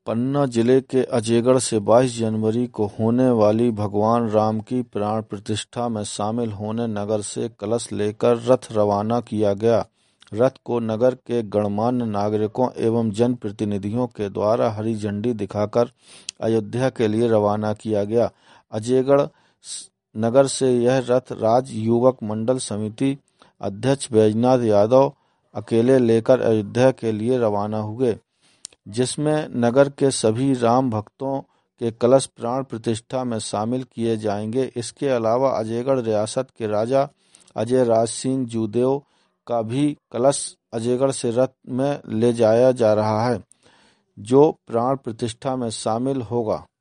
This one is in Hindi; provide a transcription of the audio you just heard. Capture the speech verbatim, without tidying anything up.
पन्ना जिले के अजयगढ़ से बाईस जनवरी को होने वाली भगवान राम की प्राण प्रतिष्ठा में शामिल होने नगर से कलश लेकर रथ रवाना किया गया। रथ को नगर के गणमान्य नागरिकों एवं जनप्रतिनिधियों के द्वारा हरी झंडी दिखाकर अयोध्या के लिए रवाना किया गया। अजयगढ़ नगर से यह रथ राज्य युवक मंडल समिति अध्यक्ष बैजनाथ यादव अकेले लेकर अयोध्या के लिए रवाना हुए, जिसमें नगर के सभी राम भक्तों के कलश प्राण प्रतिष्ठा में शामिल किए जाएंगे। इसके अलावा अजयगढ़ रियासत के राजा अजय राज सिंह जूदेव का भी कलश अजयगढ़ से रथ में ले जाया जा रहा है, जो प्राण प्रतिष्ठा में शामिल होगा।